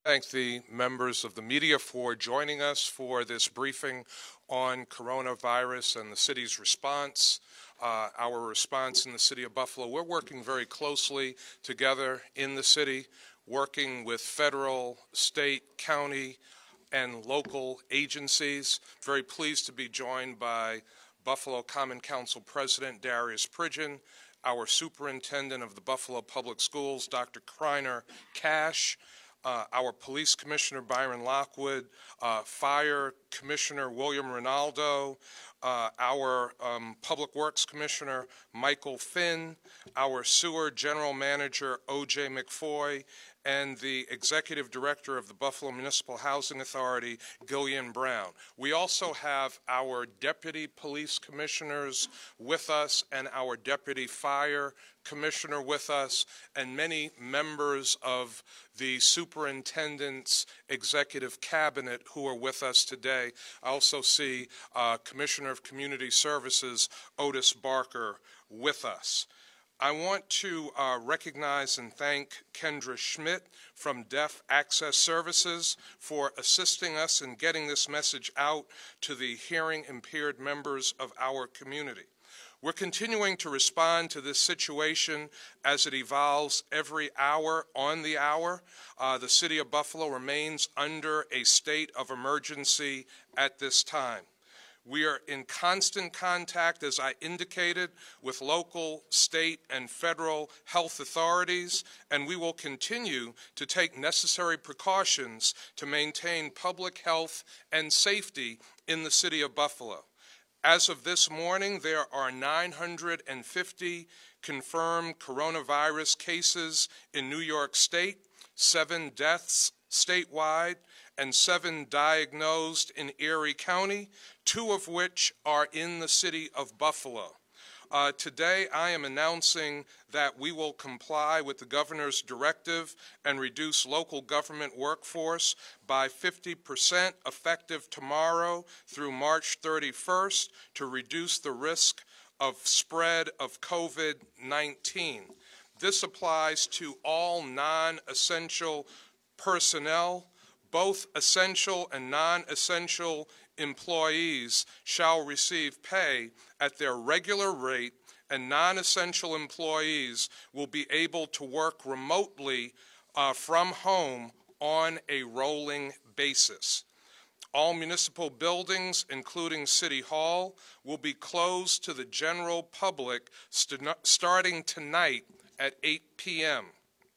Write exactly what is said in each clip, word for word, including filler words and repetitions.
Thank the members of the media for joining us for this briefing on coronavirus and the city's response. Uh, our response in the city of Buffalo, we're working very closely together in the city, working with federal, state, county, and local agencies. Very pleased to be joined by Buffalo Common Council President Darius Pridgeon, our Superintendent of the Buffalo Public Schools, Doctor Kreiner Cash, Uh, our Police Commissioner Byron Lockwood, uh, Fire Commissioner William Rinaldo, uh, our um, Public Works Commissioner Michael Finn, our Sewer General Manager O J McFoy, and the Executive Director of the Buffalo Municipal Housing Authority, Gillian Brown. We also have our Deputy Police Commissioners with us and our Deputy Fire Commissioner with us, and many members of the Superintendent's Executive Cabinet who are with us today. I also see uh, Commissioner of Community Services Otis Barker with us. I want to uh, recognize and thank Kendra Schmidt from Deaf Access Services for assisting us in getting this message out to the hearing impaired members of our community. We're continuing to respond to this situation as it evolves every hour on the hour. Uh, the city of Buffalo remains under a state of emergency at this time. We are in constant contact, as I indicated, with local, state, and federal health authorities, and we will continue to take necessary precautions to maintain public health and safety in the city of Buffalo. As of this morning, there are nine hundred fifty confirmed coronavirus cases in New York State, seven deaths statewide, and seven diagnosed in Erie County, two of which are in the city of Buffalo. Uh, today, I am announcing that we will comply with the governor's directive and reduce local government workforce by fifty percent effective tomorrow through March thirty-first to reduce the risk of spread of COVID nineteen. This applies to all non-essential personnel. Both essential and non-essential employees shall receive pay at their regular rate, and non-essential employees will be able to work remotely uh, from home on a rolling basis. All municipal buildings, including City Hall, will be closed to the general public st- starting tonight at eight p m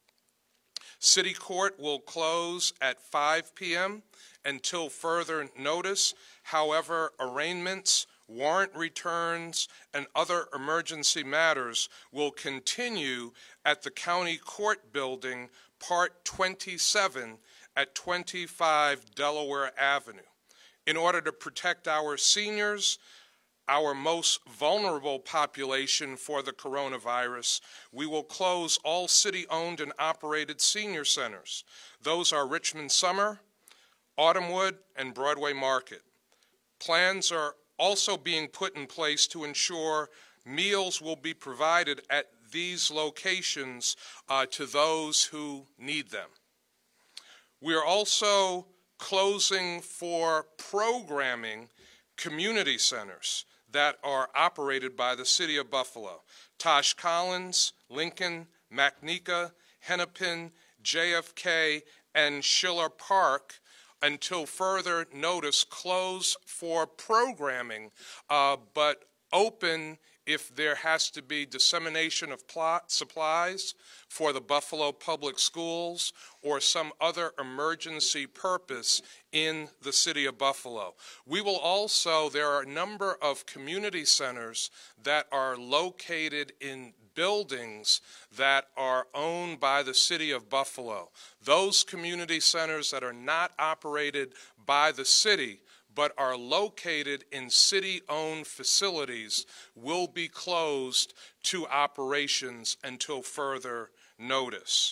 City Court will close at five p m until further notice. However, arraignments, warrant returns, and other emergency matters will continue at the County Court Building, Part twenty-seven at twenty-five Delaware Avenue. In order to protect our seniors, our most vulnerable population for the coronavirus, we will close all city-owned and operated senior centers. Those are Richmond Summer, Autumnwood, and Broadway Market. Plans are also being put in place to ensure meals will be provided at these locations uh, to those who need them. We are also closing for programming community centers that are operated by the city of Buffalo. Tosh Collins, Lincoln, McNeeka, Hennepin, J F K, and Schiller Park, until further notice, close for programming, uh, but open if there has to be dissemination of plot supplies for the Buffalo Public Schools or some other emergency purpose in the city of Buffalo. We will also, there are a number of community centers that are located in buildings that are owned by the city of Buffalo. Those community centers that are not operated by the city but are located in city-owned facilities will be closed to operations until further notice.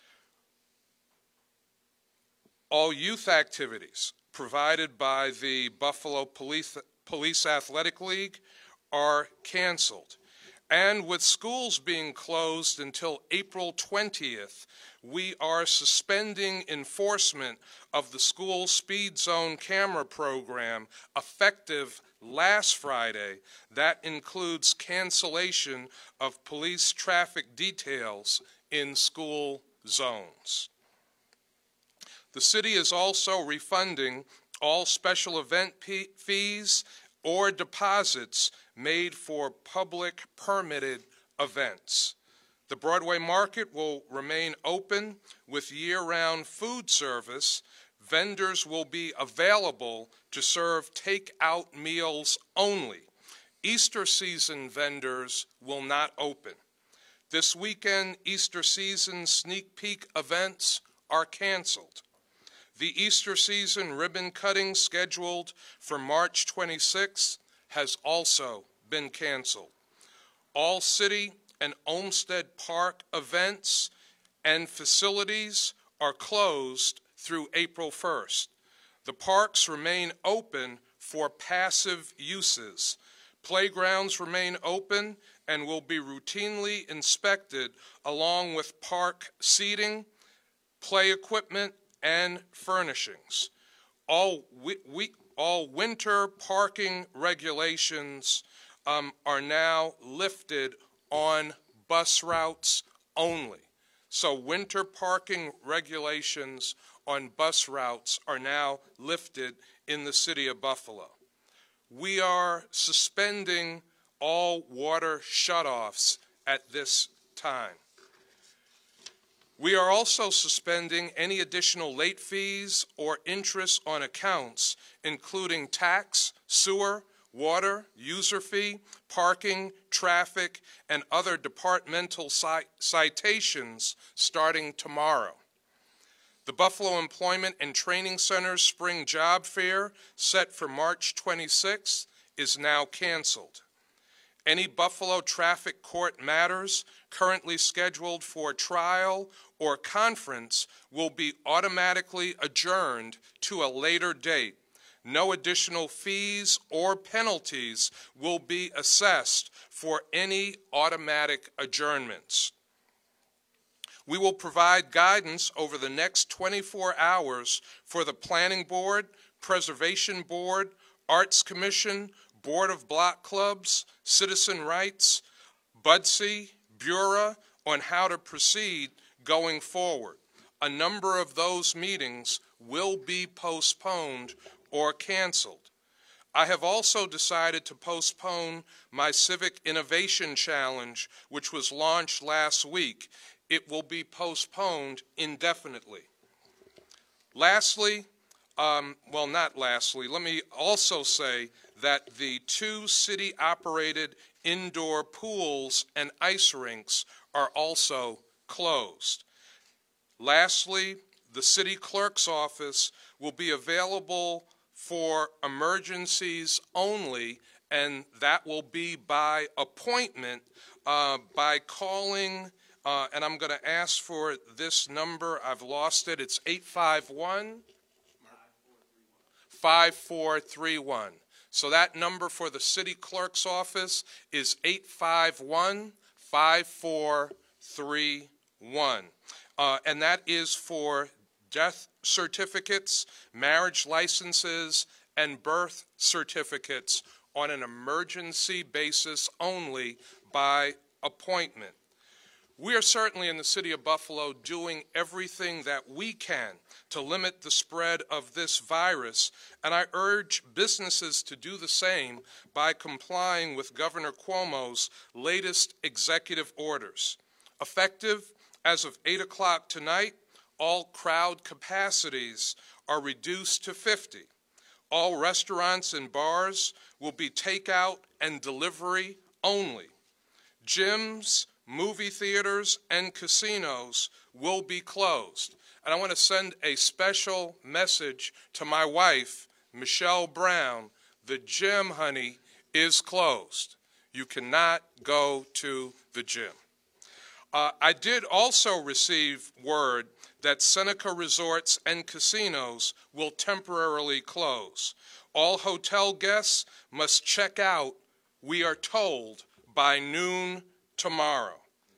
All youth activities provided by the Buffalo Police, Police Athletic League are canceled. And with schools being closed until April twentieth, we are suspending enforcement of the school speed zone camera program effective last Friday. That includes cancellation of police traffic details in school zones. The city is also refunding all special event fees or deposits made for public permitted events. The Broadway Market will remain open with year-round food service. Vendors will be available to serve take-out meals only. Easter season vendors will not open. This weekend, Easter season sneak peek events are canceled. The Easter season ribbon cutting scheduled for March twenty-sixth has also been canceled. All city and Olmsted Park events and facilities are closed through April first. The parks remain open for passive uses. Playgrounds remain open and will be routinely inspected along with park seating, play equipment, and furnishings. All, we, we, all winter parking regulations um, are now lifted on bus routes only. So winter parking regulations on bus routes are now lifted in the city of Buffalo. We are suspending all water shutoffs at this time. We are also suspending any additional late fees or interest on accounts, including tax, sewer, water, user fee, parking, traffic, and other departmental ci- citations starting tomorrow. The Buffalo Employment and Training Center's Spring Job Fair, set for March twenty-sixth, is now canceled. Any Buffalo traffic court matters currently scheduled for trial or conference will be automatically adjourned to a later date. No additional fees or penalties will be assessed for any automatic adjournments. We will provide guidance over the next twenty-four hours for the Planning Board, Preservation Board, Arts Commission, Board of Block Clubs, Citizen Rights, B U D S E, Bureau on how to proceed going forward. A number of those meetings will be postponed or canceled. I have also decided to postpone my Civic Innovation Challenge, which was launched last week. It will be postponed indefinitely. Lastly, um, well, not lastly, let me also say that the two city-operated indoor pools and ice rinks are also closed. Lastly, the city clerk's office will be available for emergencies only, and that will be by appointment uh, by calling, uh, and I'm going to ask for this number. I've lost it. It's eight five one, five four three one. So that number for the city clerk's office is eight five one, five four three one. Uh, and that is for death certificates, marriage licenses, and birth certificates on an emergency basis only by appointment. We are certainly in the city of Buffalo doing everything that we can to limit the spread of this virus, and I urge businesses to do the same by complying with Governor Cuomo's latest executive orders. Effective as of eight o'clock tonight, all crowd capacities are reduced to fifty. All restaurants and bars will be takeout and delivery only. Gyms, movie theaters, and casinos will be closed. And I want to send a special message to my wife, Michelle Brown. The gym, honey, is closed. You cannot go to the gym. Uh, I did also receive word that Seneca Resorts and Casinos will temporarily close. All hotel guests must check out, we are told, by noon tomorrow.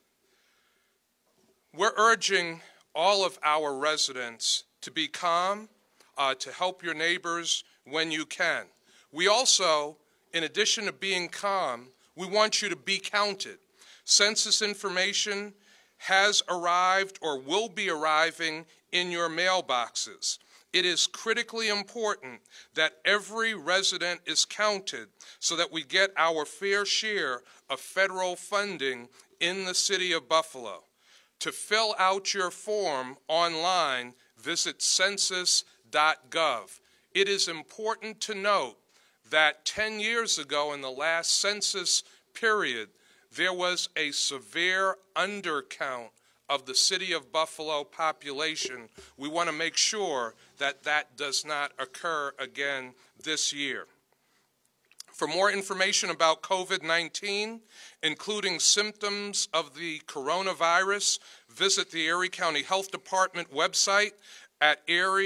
We're urging all of our residents to be calm, uh, to help your neighbors when you can. We also, in addition to being calm, we want you to be counted. Census information has arrived or will be arriving in your mailboxes. It is critically important that every resident is counted so that we get our fair share of federal funding in the city of Buffalo. To fill out your form online, visit census dot gov. It is important to note that ten years ago, in the last census period, there was a severe undercount of the city of Buffalo population. We want to make sure that that does not occur again this year. For more information about COVID nineteen, including symptoms of the coronavirus, visit the Erie County Health Department website at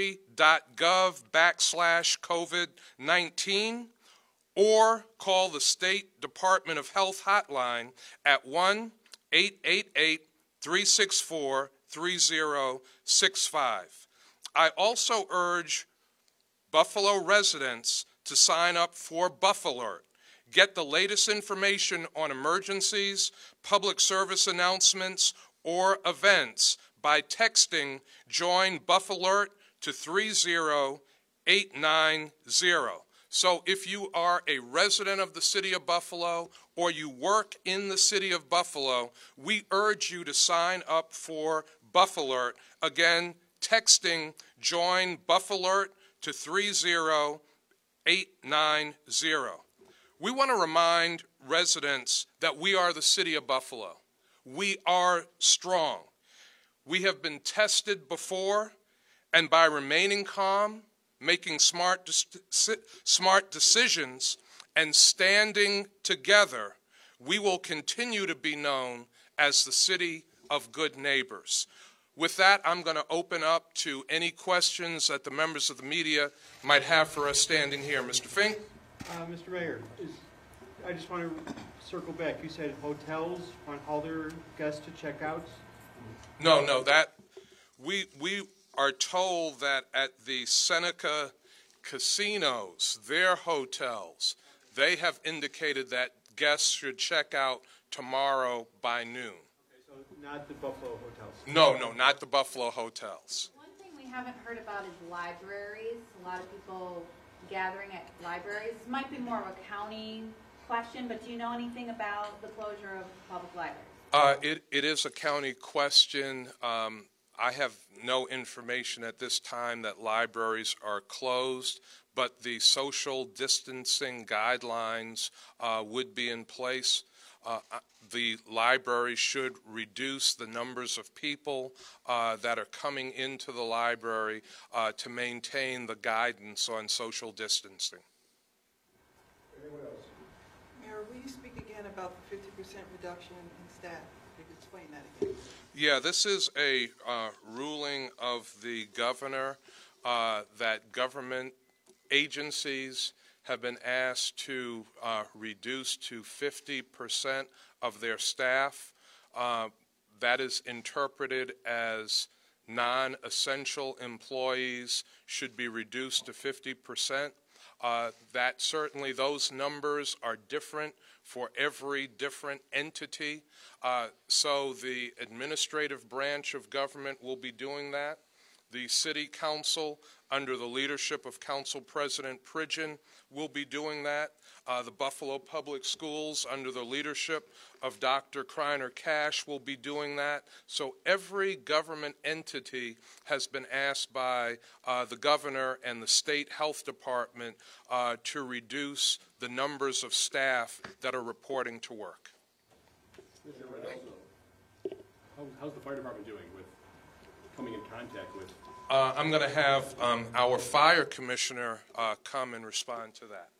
erie.gov backslash COVID nineteen, or call the State Department of Health hotline at one eight eight eight, three six four, three zero six five. I also urge Buffalo residents to sign up for Buffalert. Get the latest information on emergencies, public service announcements, or events by texting Join Buffalert to three zero eight nine zero. So if you are a resident of the city of Buffalo or you work in the city of Buffalo, we urge you to sign up for Buffalert. Again, texting Join Buffalert to three zero eight nine zero. We want to remind residents that we are the city of Buffalo. We are strong. We have been tested before, and by remaining calm, making smart, smart decisions, and standing together, we will continue to be known as the city of good neighbors. With that, I'm going to open up to any questions that the members of the media might have for us standing here. Mister Fink? Uh, Mister Mayor, is, I just want to circle back. You said hotels want all their guests to check out? No, no, that, we, we are told that at the Seneca casinos, their hotels, they have indicated that guests should check out tomorrow by noon. So not the Buffalo hotels? No, no, not the Buffalo hotels. One thing we haven't heard about is libraries. A lot of people gathering at libraries. This might be more of a county question, but do you know anything about the closure of public libraries? Uh, it, it is a county question. Um, I have no information at this time that libraries are closed, but the social distancing guidelines uh, would be in place. Uh, the library should reduce the numbers of people uh, that are coming into the library uh, to maintain the guidance on social distancing. Anyone else? Mayor, will you speak again about the fifty percent reduction in staff? If you could explain that again. Yeah, this is a uh, ruling of the governor uh, that government agencies have been asked to uh, reduce to fifty percent of their staff. Uh, that is interpreted as non-essential employees should be reduced to fifty percent. Uh, that certainly those numbers are different for every different entity. Uh, so the administrative branch of government will be doing that. The City Council, under the leadership of Council President Pridgeon, will be doing that. Uh, the Buffalo Public Schools, under the leadership of Doctor Kreiner Cash, will be doing that. So every government entity has been asked by uh, the governor and the state health department uh, to reduce the numbers of staff that are reporting to work. Mister Reynoso. How, how's the fire department doing with coming in contact with? Uh, I'm going to have um, our fire commissioner uh, come and respond to that.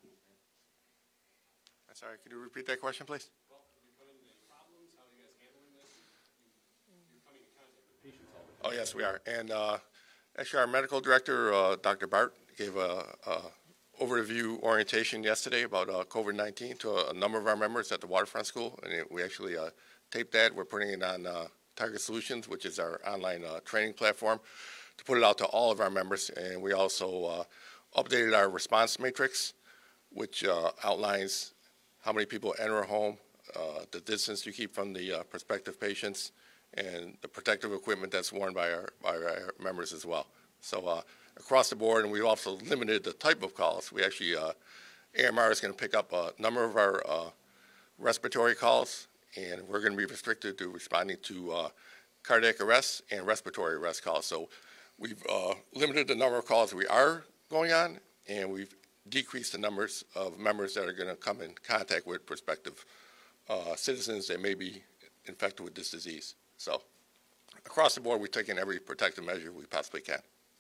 I'm sorry, could you repeat that question, please? Well, have you run into any problems? How are you guys handling this? You, you're coming in contact with patients all the time. Oh, yes, we are. And uh, actually, our medical director, uh, Doctor Bart, gave a, a overview orientation yesterday about uh, COVID nineteen to a, a number of our members at the Waterfront School, and it, we actually uh, taped that. We're putting it on uh, Target Solutions, which is our online uh, training platform, to put it out to all of our members. And we also uh, updated our response matrix, which uh, outlines how many people enter a home, uh, the distance you keep from the uh, prospective patients, and the protective equipment that's worn by our, by our members as well. So uh, across the board, and we've also limited the type of calls. We actually, uh, A M R is going to pick up a number of our uh, respiratory calls, and we're going to be restricted to responding to uh, cardiac arrest and respiratory arrest calls. So we've uh, limited the number of calls we are going on, and we've decreased the numbers of members that are going to come in contact with prospective uh, citizens that may be infected with this disease. So across the board, we're taking every protective measure we possibly can.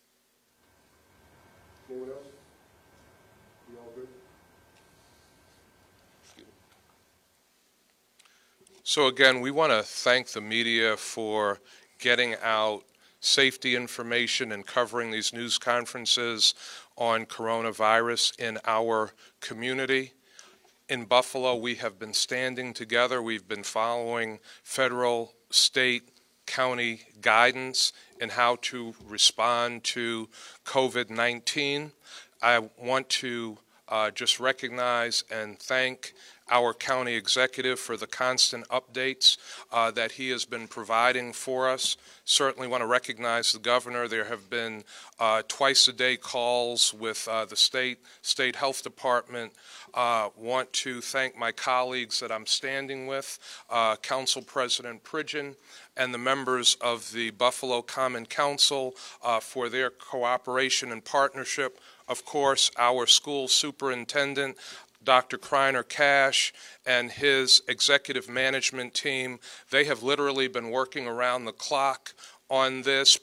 Anyone else? You all good? So again, we want to thank the media for getting out safety information and covering these news conferences on coronavirus in our community. In Buffalo, we have been standing together. We've been following federal, state, county guidance in how to respond to COVID nineteen. I want to uh, just recognize and thank our county executive for the constant updates uh, that he has been providing for us. Certainly want to recognize the governor. There have been uh, twice-a-day calls with uh, the state, state health department. Uh, want to thank my colleagues that I'm standing with, uh, Council President Pridgeon, and the members of the Buffalo Common Council uh, for their cooperation and partnership. Of course, our school superintendent, Doctor Kreiner Cash, and his executive management team. They have literally been working around the clock on this,